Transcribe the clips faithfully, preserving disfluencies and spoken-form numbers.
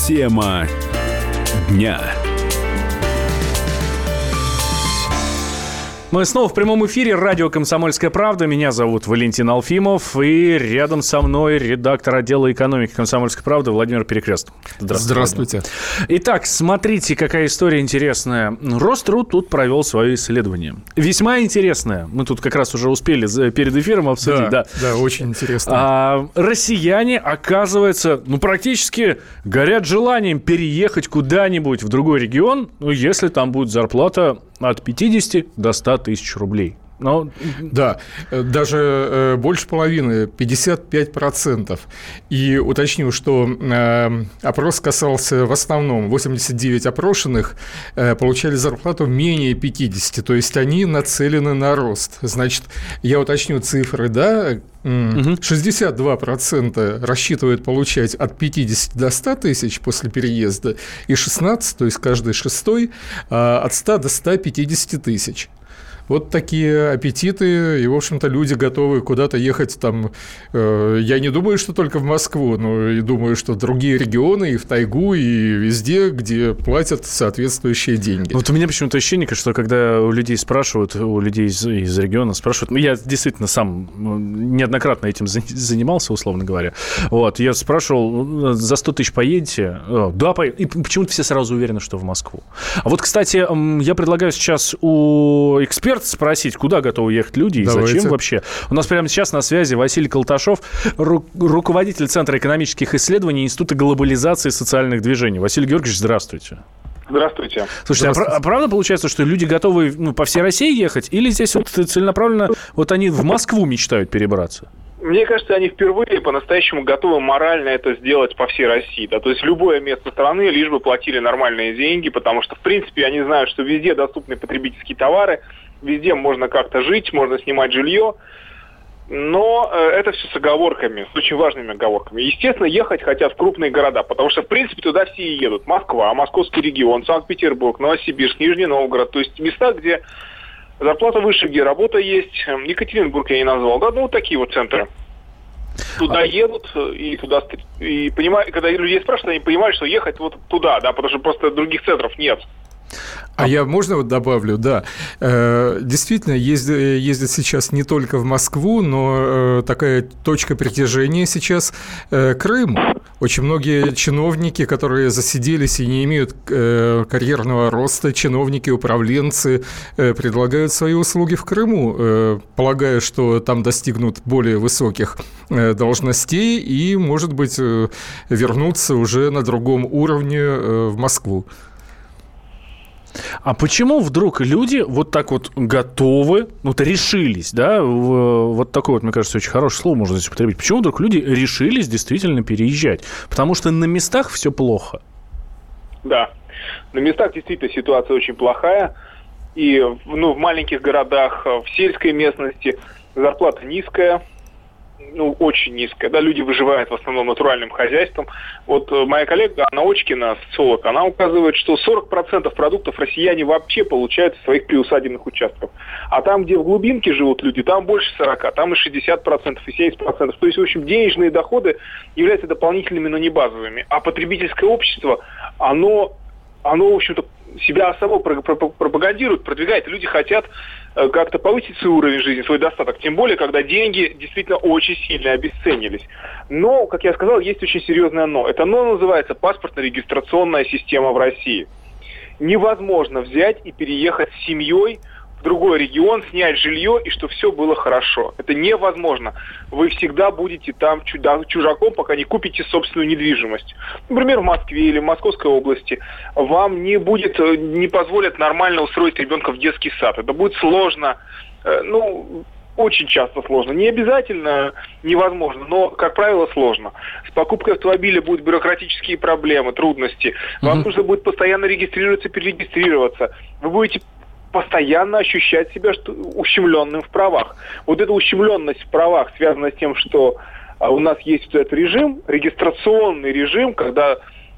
Тема дня. Мы снова в прямом эфире. Радио «Комсомольская правда». Меня зовут Валентин Алфимов. И рядом со мной редактор отдела экономики «Комсомольской правды» Владимир Перекрест. Здравствуйте. Здравствуйте. Итак, смотрите, какая история интересная. Роструд тут провел свое исследование. Весьма интересное. Мы тут как раз уже успели перед эфиром обсудить. Да, да, да, очень интересно. А, россияне, оказывается, ну, практически горят желанием переехать куда-нибудь в другой регион, ну, если там будет зарплата от пятидесяти до ста тысяч рублей. Но... Да, даже э, больше половины, пятьдесят пять процентов. И уточню, что э, опрос касался в основном восемьдесят девять опрошенных э, получали зарплату менее пятидесяти, то есть они нацелены на рост. Значит, я уточню цифры, да, шестьдесят два процента рассчитывают получать от пятидесяти до ста тысяч после переезда, и шестнадцать, то есть каждый шестой, э, от ста до ста пятидесяти тысяч. Вот такие аппетиты, и, в общем-то, люди готовы куда-то ехать там. Э, я не думаю, что только в Москву, но и думаю, что в другие регионы, и в тайгу, и везде, где платят соответствующие деньги. Вот у меня почему-то ощущение, что когда у людей спрашивают, у людей из, из региона спрашивают, ну, я действительно сам неоднократно этим занимался, условно говоря. Вот, я спрашивал, за сто тысяч поедете? Да, поеду. И почему-то все сразу уверены, что в Москву. А вот, кстати, я предлагаю сейчас у экспертов спросить, куда готовы ехать люди и Давайте. Зачем вообще. У нас прямо сейчас на связи Василий Колташов, ру- руководитель Центра экономических исследований Института глобализации и социальных движений. Василий Георгиевич, здравствуйте. Здравствуйте. Слушайте, Здравствуйте. А, а правда получается, что люди готовы, ну, по всей России ехать, или здесь вот целенаправленно вот они в Москву мечтают перебраться? Мне кажется, они впервые по-настоящему готовы морально это сделать по всей России. Да? То есть любое место страны, лишь бы платили нормальные деньги, потому что, в принципе, они знают, что везде доступны потребительские товары, везде можно как-то жить, можно снимать жилье, но э, это все с оговорками, с очень важными оговорками. Естественно, ехать хотят в крупные города, потому что, в принципе, туда все и едут. Москва, Московский регион, Санкт-Петербург, Новосибирск, Нижний Новгород. То есть места, где зарплата выше, где работа есть. Екатеринбург я не назвал. Да, ну вот такие вот центры. Туда едут и туда... И понимают, когда людей спрашивают, они понимают, что ехать вот туда, да, потому что просто других центров нет. А я, можно вот добавлю, да, э, действительно, ездят, ездят сейчас не только в Москву, но э, такая точка притяжения сейчас э, Крым. Очень многие чиновники, которые засиделись и не имеют э, карьерного роста, чиновники, управленцы, э, предлагают свои услуги в Крыму, э, полагая, что там достигнут более высоких э, должностей и, может быть, э, вернуться уже на другом уровне э, в Москву. А почему вдруг люди вот так вот готовы, вот решились, да, в, вот такое вот, мне кажется, очень хорошее слово можно здесь употребить. Почему вдруг люди решились действительно переезжать? Потому что на местах все плохо. Да, на местах действительно ситуация очень плохая. И ну, в маленьких городах, в сельской местности зарплата низкая. Ну, очень низкая, да, люди выживают в основном натуральным хозяйством. Вот моя коллега Анна Очкина, социолог, она указывает, что сорок процентов продуктов россияне вообще получают из своих приусадебных участков. А там, где в глубинке живут люди, там больше сорока, там и шестьдесят процентов, и семьдесят процентов. То есть, в общем, денежные доходы являются дополнительными, но не базовыми. А потребительское общество, оно, оно в общем-то, себя само пропагандирует, продвигает. Люди хотят как-то повысить свой уровень жизни, свой достаток. Тем более, когда деньги действительно очень сильно обесценились. Но, как я сказал, есть очень серьезное но. Это но называется паспортно-регистрационная система в России. Невозможно взять и переехать с семьей в другой регион, снять жилье, и что все было хорошо. Это невозможно. Вы всегда будете там чужаком, пока не купите собственную недвижимость. Например, в Москве или в Московской области. Вам не будет, не позволят нормально устроить ребенка в детский сад. Это будет сложно. Ну, очень часто сложно. Не обязательно невозможно, но, как правило, сложно. С покупкой автомобиля будут бюрократические проблемы, трудности. Вам mm-hmm. нужно будет постоянно регистрироваться, перерегистрироваться. Вы будете постоянно ощущать себя ущемленным в правах. Вот эта ущемленность в правах связана с тем, что у нас есть вот этот режим, регистрационный режим, когда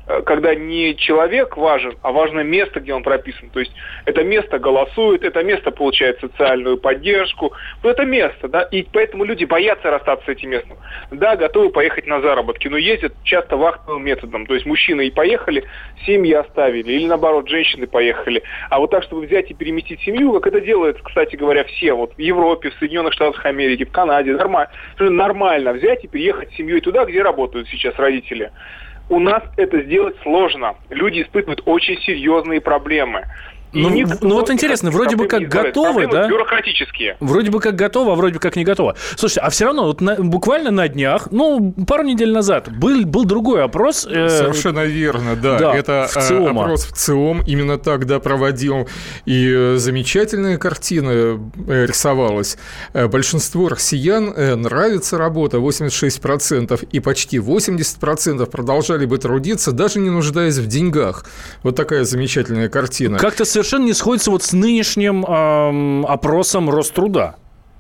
когда не человек важен, а важно место, где он прописан. То есть это место голосует, это место получает социальную поддержку. Ну, это место, да, и поэтому люди боятся расстаться с этим местом. Да, готовы поехать на заработки, но ездят часто вахтовым методом. То есть мужчины и поехали, семьи оставили, или наоборот, женщины поехали. А вот так, чтобы взять и переместить семью, как это делают, кстати говоря, все, вот в Европе, в Соединенных Штатах Америки, в Канаде, нормально, нормально взять и переехать с семьей туда, где работают сейчас родители. У нас это сделать сложно. Люди испытывают очень серьезные проблемы. Ну, ну вот интересно, вроде бы как готовы, да? Бюрократические. Вроде бы как готово, а вроде бы как не готово. Слушайте, а все равно вот на, буквально на днях, ну, пару недель назад был, был другой опрос. Э, Совершенно верно, да. да это в ЦИОМа. Опрос в ЦИОМ именно тогда проводил. И замечательная картина рисовалась. Большинству россиян нравится работа, восемьдесят шесть процентов, и почти восемьдесят процентов продолжали бы трудиться, даже не нуждаясь в деньгах. Вот такая замечательная картина. Как-то совершенно совершенно не сходится вот с нынешним эм, опросом Роструда.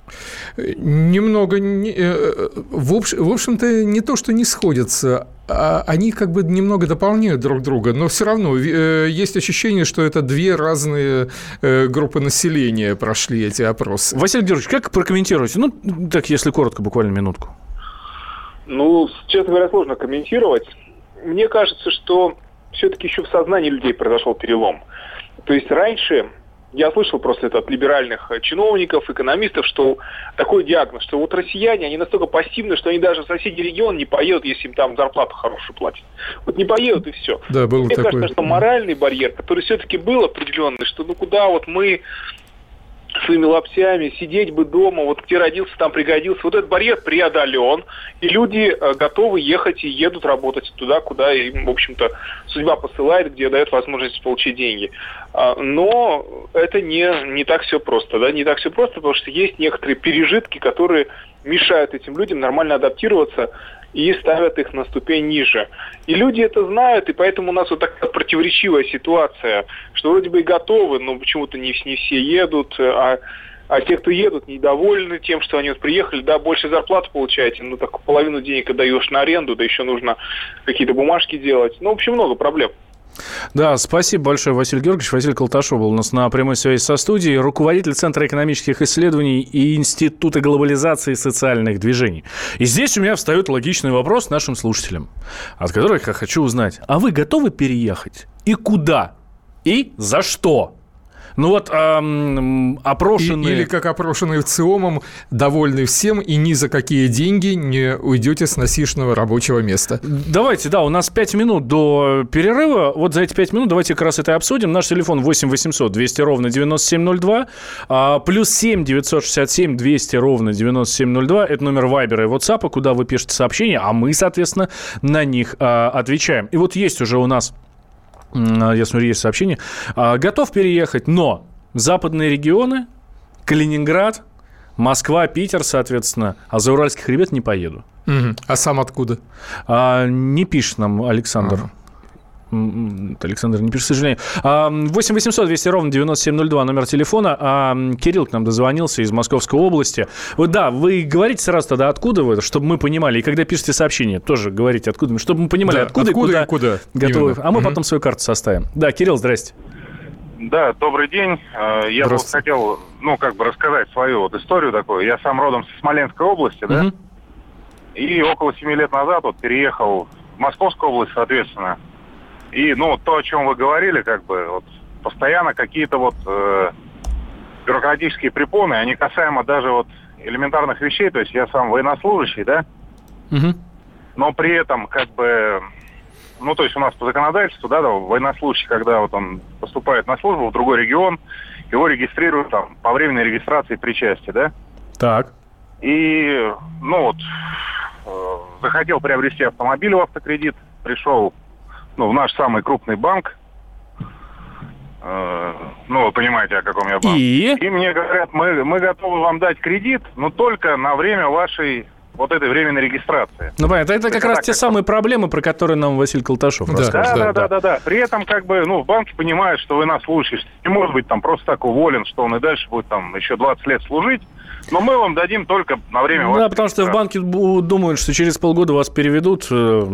Немного, не, э, в, общ, в общем-то, не то, что не сходятся, а они как бы немного дополняют друг друга, но все равно э, есть ощущение, что это две разные э, группы населения прошли эти опросы. Василий Георгиевич, как прокомментируете? Ну, так, если коротко, буквально минутку. Ну, честно говоря, сложно комментировать. Мне кажется, что все-таки еще в сознании людей произошел перелом. То есть раньше я слышал просто это от либеральных чиновников, экономистов, что такой диагноз, что вот россияне, они настолько пассивны, что они даже в соседний регион не поедут, если им там зарплату хорошую платят. Вот не поедут и все. Да, было Мне такое. кажется, что моральный барьер, который все-таки был определенный, что ну куда вот мы своими лаптями, сидеть бы дома, вот где родился, там пригодился. Вот этот барьер преодолен, и люди э, готовы ехать и едут работать туда, куда им, в общем-то, судьба посылает, где дает возможность получить деньги. А, но это не, не так все просто, да, не так все просто, потому что есть некоторые пережитки, которые мешают этим людям нормально адаптироваться и ставят их на ступень ниже. И люди это знают, и поэтому у нас вот такая противоречивая ситуация, что вроде бы и готовы, но почему-то не, не все едут, а, а те, кто едут, недовольны тем, что они вот приехали, да, больше зарплату получаете, ну так половину денег отдаешь на аренду, да еще нужно какие-то бумажки делать. Ну, в общем, много проблем. Да, спасибо большое, Василий Георгиевич. Василий Колташов был у нас на прямой связи со студией, руководитель Центра экономических исследований и Института глобализации и социальных движений. И здесь у меня встает логичный вопрос нашим слушателям, от которых я хочу узнать, а вы готовы переехать? И куда? И за что? Ну вот эм, опрошенные... И, или как опрошенные в ЦИОМом, довольны всем и ни за какие деньги не уйдете с насиженного рабочего места. Давайте, да, у нас пять минут до перерыва. Вот за эти пять минут давайте как раз это и обсудим. Наш телефон восемь восемьсот двести ровно девяносто семь ноль два, а, плюс семь девятьсот шестьдесят семь двести ровно девяносто семь ноль два. Это номер Вайбера и WhatsApp, куда вы пишете сообщения, а мы, соответственно, на них а, отвечаем. И вот есть уже у нас... Я смотрю, есть сообщение. Готов переехать, но западные регионы, Калининград, Москва, Питер, соответственно, а за Уральский хребет не поеду. Угу. А сам откуда? А, не пишет нам Александр. Ага. Александр не пишет, к сожалению. восемь восемьсот двести ровно девяносто семь ноль два, номер телефона. А Кирилл к нам дозвонился из Московской области. Вот да, вы говорите сразу тогда, откуда вы, чтобы мы понимали. И когда пишете сообщение, тоже говорите, откуда, чтобы мы понимали, да, откуда, откуда и куда, и куда готовы. именно. А мы угу. потом свою карту составим. Да, Кирилл, здрасте. Да, добрый день. Я вот хотел, ну, как бы рассказать свою вот историю такую. Я сам родом с Смоленской области, да, угу. и около семи лет назад вот переехал в Московскую область, соответственно. И, ну, то, о чем вы говорили, как бы, вот, постоянно какие-то вот э, бюрократические препоны, они касаемо даже вот элементарных вещей, то есть я сам военнослужащий, да, угу. но при этом, как бы, ну, то есть у нас по законодательству, да, да, военнослужащий, когда вот он поступает на службу в другой регион, его регистрируют там по временной регистрации причастия, да. Так. И, ну, вот, э, захотел приобрести автомобиль в автокредит, пришел, ну, в наш самый крупный банк. Э, ну, вы понимаете, о каком я банк. И? И мне говорят, мы, мы готовы вам дать кредит, но только на время вашей вот этой временной регистрации. Ну, понятно. Это как раз те как самые проблемы, про которые нам Василий Колташов да, рассказывал. Да, да, да, да, да. При этом, как бы, ну, в банке понимают, что вы нас слушаете. Не может быть там просто так уволен, что он и дальше будет там еще двадцать лет служить. Но мы вам дадим только на время... Да, потому что в банке думают, что через полгода вас переведут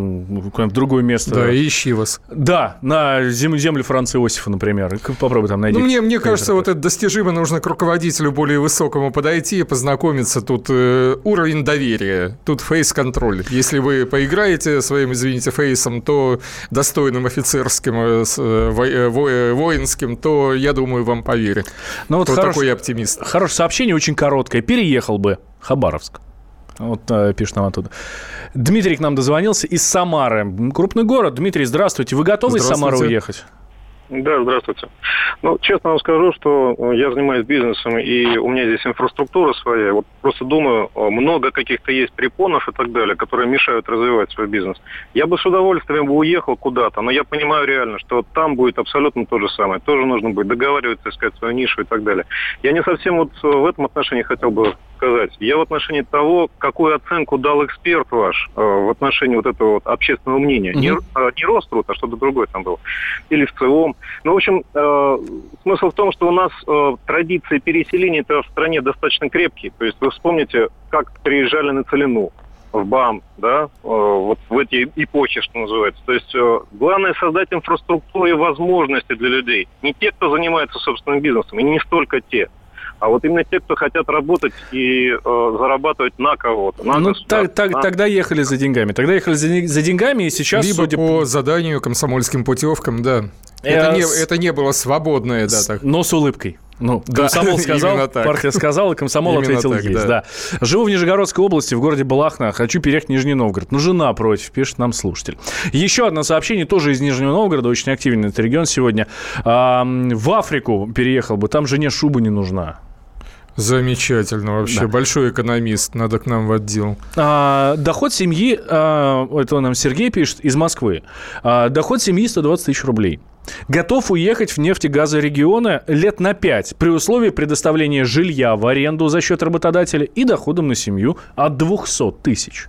в другое место. Да, и ищи вас. Да, на землю, землю Франца Иосифа, например. Попробуй там найти. Ну, мне, мне кажется, вот это достижимо. Нужно к руководителю более высокому подойти и познакомиться. Тут э, уровень доверия, тут фейс-контроль. Если вы поиграете своим, извините, фейсом, то достойным офицерским, э, э, во, воинским, то, я думаю, вам поверят. Ну, вот хорош, такой оптимист. Хорошее сообщение, очень короткое. Переехал бы Хабаровск. Вот э, пишет нам оттуда. Дмитрий к нам дозвонился из Самары. Крупный город. Дмитрий, здравствуйте. Вы готовы из Самары уехать? Да, здравствуйте. Ну, честно вам скажу, что я занимаюсь бизнесом, и у меня здесь инфраструктура своя. Вот просто думаю, много каких-то есть препонов и так далее, которые мешают развивать свой бизнес. Я бы с удовольствием бы уехал куда-то, но я понимаю реально, что там будет абсолютно то же самое. Тоже нужно будет договариваться, искать свою нишу и так далее. Я не совсем вот в этом отношении хотел бы сказать. Я в отношении того, какую оценку дал эксперт ваш э, в отношении вот этого вот общественного мнения. Mm-hmm. Не, э, не Роструд, а что-то другое там было. Или в ЦИОМ. Ну, в общем, э, смысл в том, что у нас э, традиции переселения-то в стране достаточно крепкие. То есть вы вспомните, как приезжали на Целину, в БАМ, да, э, вот в эти эпохи, что называется. То есть э, главное создать инфраструктуру и возможности для людей. Не те, кто занимается собственным бизнесом, и не столько те. А вот именно те, кто хотят работать и э, зарабатывать на кого-то. На ну, так, так, на... тогда ехали за деньгами. Тогда ехали за, за деньгами, и сейчас... Либо судя по заданию, комсомольским путевкам, да. Это, не, это не было свободное, да. Так. Но с улыбкой. Ну, да, комсомол сказал, партия сказала, комсомол именно ответил так, есть. Да. Да. Живу в Нижегородской области, в городе Балахна. Хочу переехать в Нижний Новгород. Ну, жена против, пишет нам слушатель. Еще одно сообщение, тоже из Нижнего Новгорода. Очень активен этот регион сегодня. А, в Африку переехал бы, там жене шуба не нужна. Замечательно вообще. Да. Большой экономист. Надо к нам в отдел. А, доход семьи, а, это нам Сергей пишет, из Москвы. А, доход семьи сто двадцать тысяч рублей. Готов уехать в нефтегазорегионы лет на пять при условии предоставления жилья в аренду за счет работодателя и доходом на семью от двести тысяч.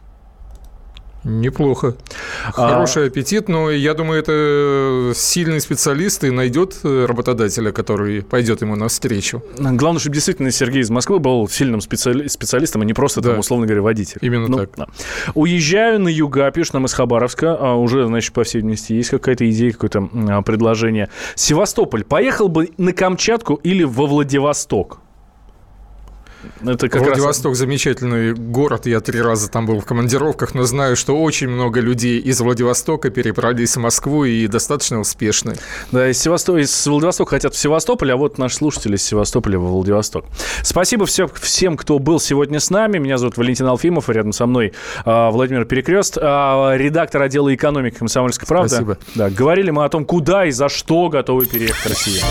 Неплохо. Хороший а... аппетит, но я думаю, это сильный специалист и найдет работодателя, который пойдет ему навстречу. Главное, чтобы действительно Сергей из Москвы был сильным специали... специалистом, а не просто, да. там, условно говоря, водитель. Именно ну, так. Да. Уезжаю на юга, пишет нам из Хабаровска. А уже, значит, по всей видимости, есть какая-то идея, какое-то а, предложение. Севастополь. Поехал бы на Камчатку или во Владивосток? Это как Владивосток раз... замечательный город. Я три раза там был в командировках, но знаю, что очень много людей из Владивостока перебрались в Москву и достаточно успешны. Да, из, Севастоп... из Владивостока хотят в Севастополь, а вот наши слушатели из Севастополя во Владивосток. Спасибо всем, всем, кто был сегодня с нами. Меня зовут Валентин Алфимов, и рядом со мной а, Владимир Перекрест, а, редактор отдела экономики «Комсомольской правды». Спасибо. Да, говорили мы о том, куда и за что готовы переехать Россия.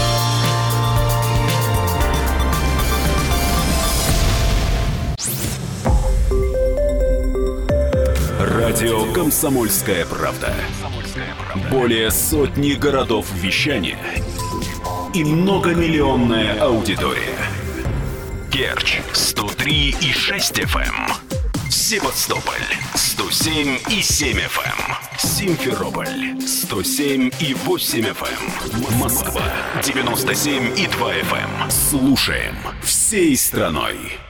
Радио «Комсомольская правда». Более сотни городов вещания и многомиллионная аудитория. Керчь сто три и шесть эф эм, Севастополь сто семь и семь эф эм, Симферополь сто семь и восемь эф эм, Москва девяносто семь и два эф эм. Слушаем всей страной.